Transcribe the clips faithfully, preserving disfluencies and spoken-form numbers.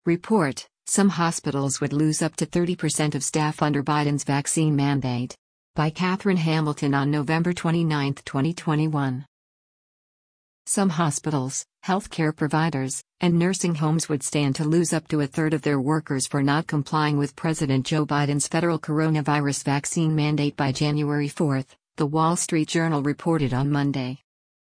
Report: Some hospitals would lose up to thirty percent of staff under Biden's vaccine mandate. By Catherine Hamilton on November twenty-ninth, twenty twenty-one. Some hospitals, healthcare providers, and nursing homes would stand to lose up to a third of their workers for not complying with President Joe Biden's federal coronavirus vaccine mandate by January fourth, The Wall Street Journal reported on Monday.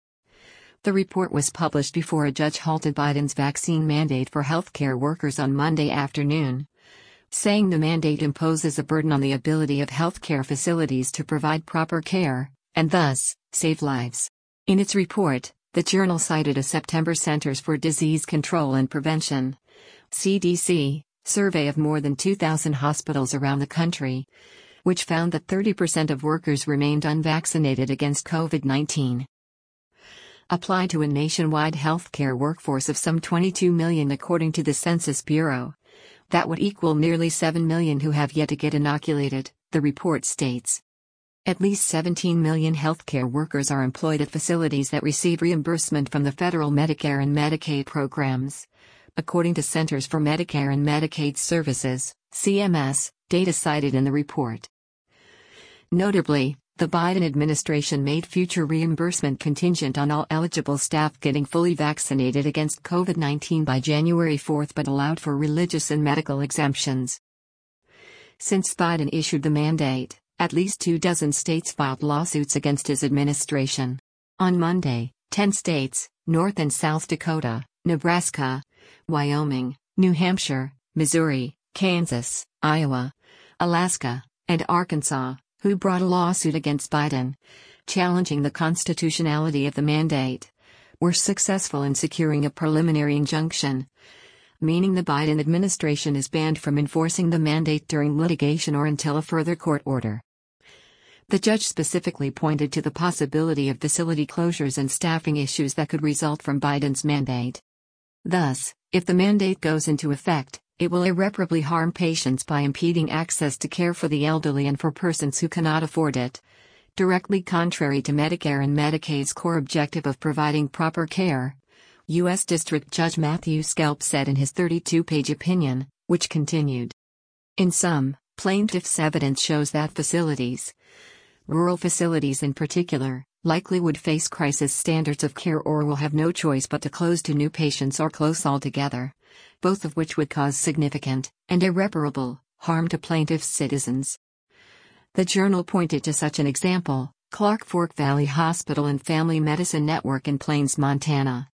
The report was published before a judge halted Biden's vaccine mandate for healthcare workers on Monday afternoon, saying the mandate imposes a burden on the ability of healthcare facilities to provide proper care, and thus, save lives. In its report, the journal cited a September Centers for Disease Control and Prevention (C D C) survey of more than two thousand hospitals around the country, which found that thirty percent of workers remained unvaccinated against COVID nineteen. Applied to a nationwide healthcare workforce of some twenty-two million according to the Census Bureau, that would equal nearly seven million who have yet to get inoculated, the report states. At least seventeen million healthcare workers are employed at facilities that receive reimbursement from the federal Medicare and Medicaid programs, according to Centers for Medicare and Medicaid Services, C M S, data cited in the report. Notably, the Biden administration made future reimbursement contingent on all eligible staff getting fully vaccinated against COVID nineteen by January fourth but allowed for religious and medical exemptions. Since Biden issued the mandate, at least two dozen states filed lawsuits against his administration. On Monday, ten states, North and South Dakota, Nebraska, Wyoming, New Hampshire, Missouri, Kansas, Iowa, Alaska, and Arkansas, who brought a lawsuit against Biden, challenging the constitutionality of the mandate, were successful in securing a preliminary injunction, meaning the Biden administration is banned from enforcing the mandate during litigation or until a further court order. The judge specifically pointed to the possibility of facility closures and staffing issues that could result from Biden's mandate. Thus, if the mandate goes into effect, it will irreparably harm patients by impeding access to care for the elderly and for persons who cannot afford it, directly contrary to Medicare and Medicaid's core objective of providing proper care, U S District Judge Matthew Skelp said in his thirty-two page opinion, which continued. In sum, plaintiff's evidence shows that facilities, rural facilities in particular, likely would face crisis standards of care or will have no choice but to close to new patients or close altogether, both of which would cause significant, and irreparable, harm to plaintiff's citizens. The journal pointed to such an example, Clark Fork Valley Hospital and Family Medicine Network in Plains, Montana.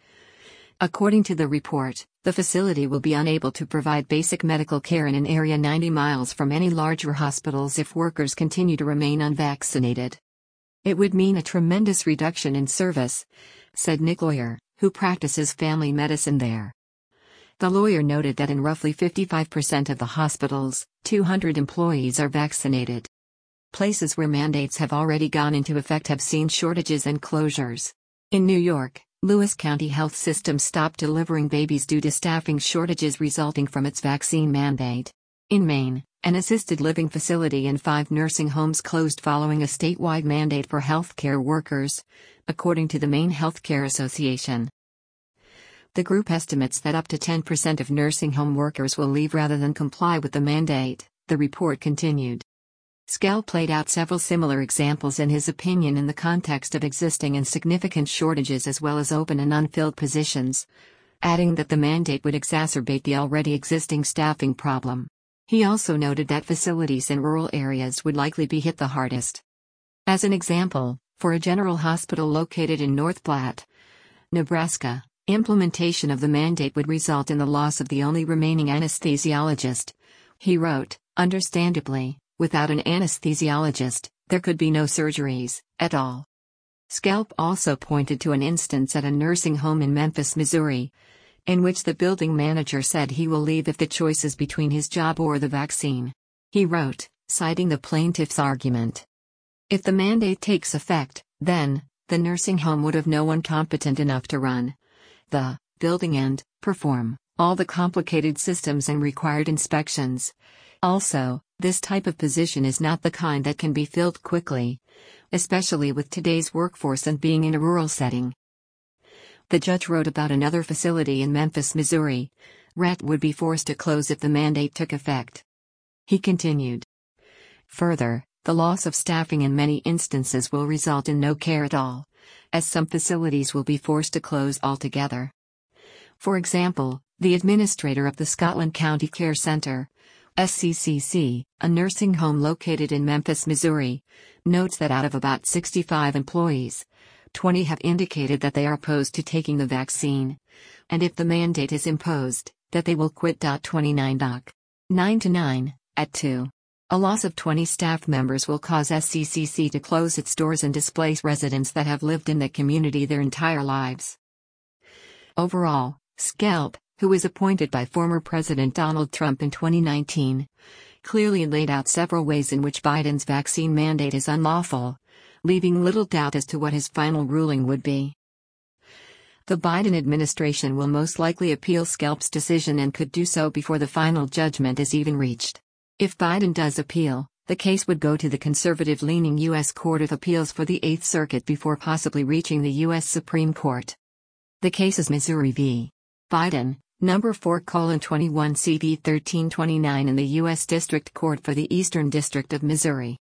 According to the report, the facility will be unable to provide basic medical care in an area ninety miles from any larger hospitals if workers continue to remain unvaccinated. It would mean a tremendous reduction in service, said Nick Lawyer, who practices family medicine there. The lawyer noted that in roughly fifty-five percent of the hospitals, two hundred employees are vaccinated. Places where mandates have already gone into effect have seen shortages and closures. In New York, Lewis County Health System stopped delivering babies due to staffing shortages resulting from its vaccine mandate. In Maine, an assisted living facility and five nursing homes closed following a statewide mandate for healthcare workers, according to the Maine Healthcare Association. The group estimates that up to ten percent of nursing home workers will leave rather than comply with the mandate, the report continued. Skelp played out several similar examples in his opinion in the context of existing and significant shortages as well as open and unfilled positions, adding that the mandate would exacerbate the already existing staffing problem. He also noted that facilities in rural areas would likely be hit the hardest. As an example, for a general hospital located in North Platte, Nebraska, implementation of the mandate would result in the loss of the only remaining anesthesiologist. He wrote, understandably, without an anesthesiologist, there could be no surgeries, at all. Skelp also pointed to an instance at a nursing home in Memphis, Missouri, in which the building manager said he will leave if the choice is between his job or the vaccine. He wrote, citing the plaintiff's argument. If the mandate takes effect, then, the nursing home would have no one competent enough to run the building and perform all the complicated systems and required inspections. Also, this type of position is not the kind that can be filled quickly, especially with today's workforce and being in a rural setting. The judge wrote about another facility in Memphis, Missouri, R E T would be forced to close if the mandate took effect. He continued. Further, the loss of staffing in many instances will result in no care at all, as some facilities will be forced to close altogether. For example, the administrator of the Scotland County Care Center, S C C C, a nursing home located in Memphis, Missouri, notes that out of about sixty-five employees, twenty have indicated that they are opposed to taking the vaccine, and if the mandate is imposed, that they will quit. twenty-nine doc. nine to nine, at two. A loss of twenty staff members will cause S C C C to close its doors and displace residents that have lived in the community their entire lives. Overall, Scalp, who was appointed by former President Donald Trump in twenty nineteen, clearly laid out several ways in which Biden's vaccine mandate is unlawful, leaving little doubt as to what his final ruling would be. The Biden administration will most likely appeal Scalp's decision and could do so before the final judgment is even reached. If Biden does appeal, the case would go to the conservative-leaning U S Court of Appeals for the Eighth Circuit before possibly reaching the U S Supreme Court. The case is Missouri v. Biden, number four colon twenty-one C V thirteen twenty-nine in the U S District Court for the Eastern District of Missouri.